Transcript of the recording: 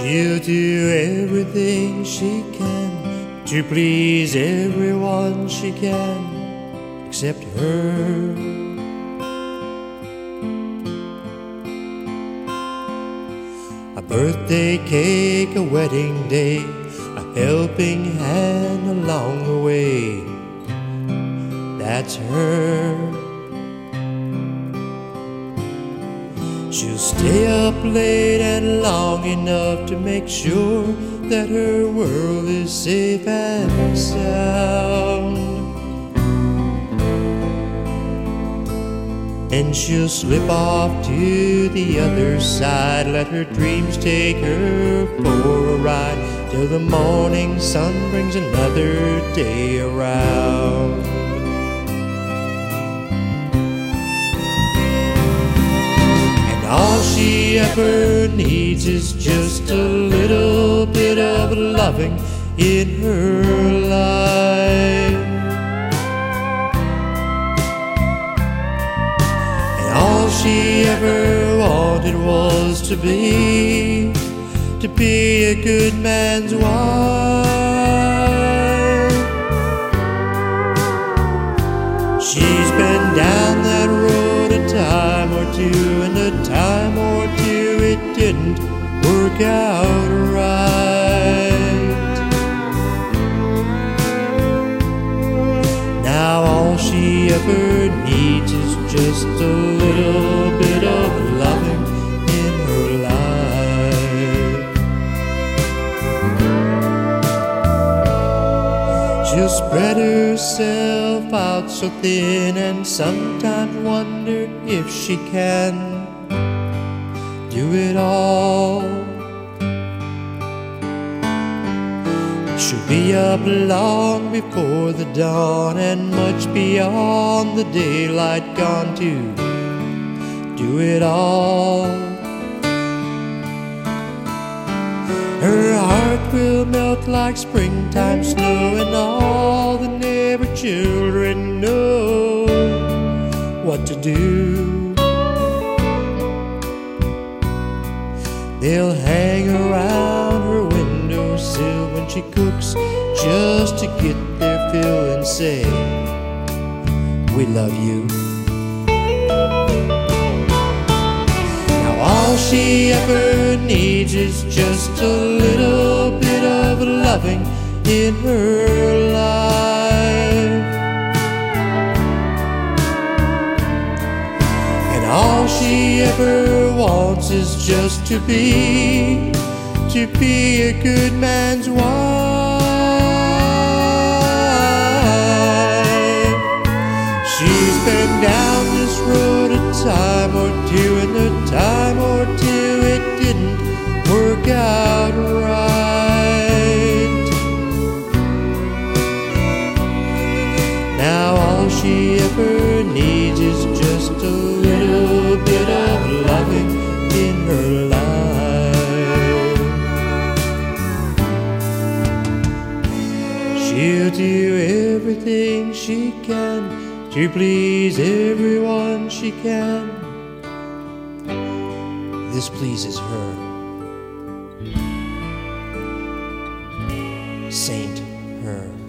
She'll do everything she can to please everyone she can except her. A birthday cake, a wedding day, a helping hand along the way, that's her. She'll stay up late and long enough to make sure that her world is safe and sound. And she'll slip off to the other side, let her dreams take her for a ride, till the morning sun brings another day around. All she ever needs is just a little bit of loving in her life. And all she ever wanted was to be a good man's wife. She's been down that road a time or two, and a time or two it didn't work out right. Now all she ever needs is just a little bit of loving in her life. She'll spread herself out so thin and sometimes wonder if she can do it all. She'll be up long before the dawn and much beyond the daylight gone to do it all. Her heart will melt like springtime snow, and all the neighbor children know what to do. They'll hang around her windowsill when she cooks just to get their fill and say, "We love you." All she ever needs is just a little bit of loving in her life. And all she ever wants is just to be a good man's wife. She's been down this road a time or two, and the time or two it didn't work out right. Now all she ever needs is just a little bit of loving in her life. She'll do everything she can to please everyone she can. This pleases her. Saint Her.